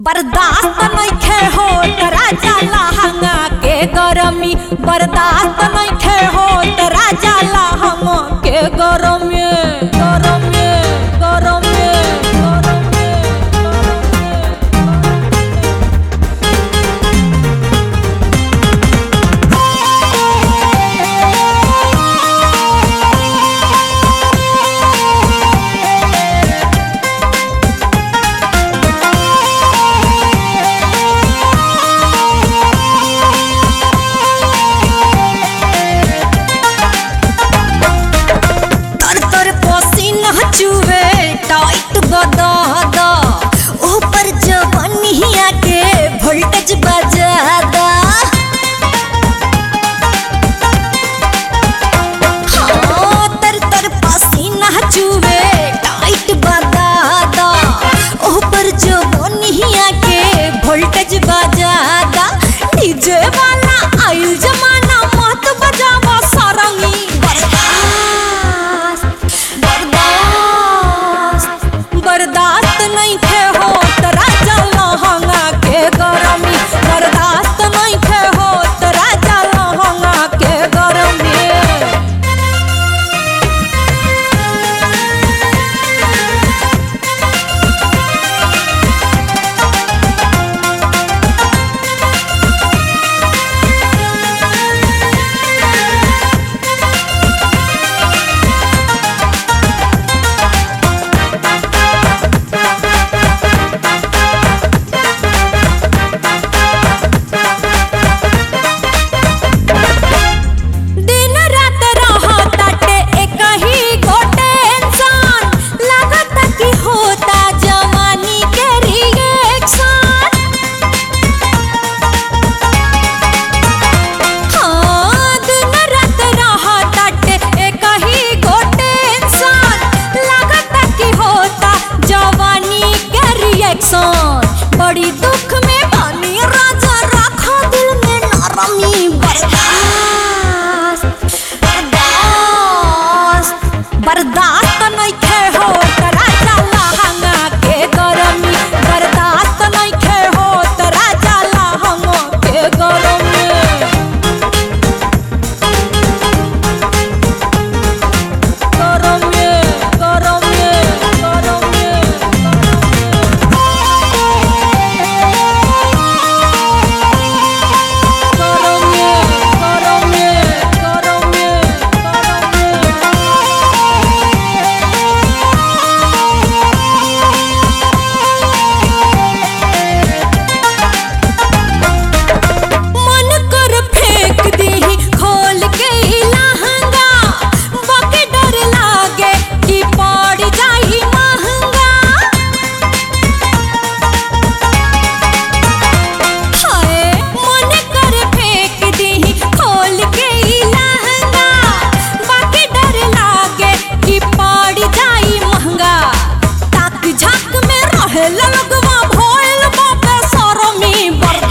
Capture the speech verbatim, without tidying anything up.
बर्दाश्त नइखे होत राजा लहंगा के गरमी। बर्दाश्त नइखे होत राजा लहंगा के गरमी गरमी गरमी चुवे टाइट बदादा ऊपर जवानिया के वोल्टेज बजादा। हाँ तर तर पसीना चुवे टाइट बदादा ऊपर जवानिया के वोल्टेज बजादा। डीजे वाला आइल जमाना मत बजावा सारंगी। बर्दाश्त नइखे होत राजा लहंगा के गरमी। बर्दाश्त नइखे होत राजा लहंगा के गरमी। बड़ी दुख में बानी राजा रखा दिल में नरमी। बर्दाश्त बर्दाश्त बर्दाश्त नइखे होत राजा लहंगा के गरमी। बर्दाश्त नइखे होत राजा लहंगा के गरमी। गरमी गरमी गरमी लगवा भोल बापे सरमी।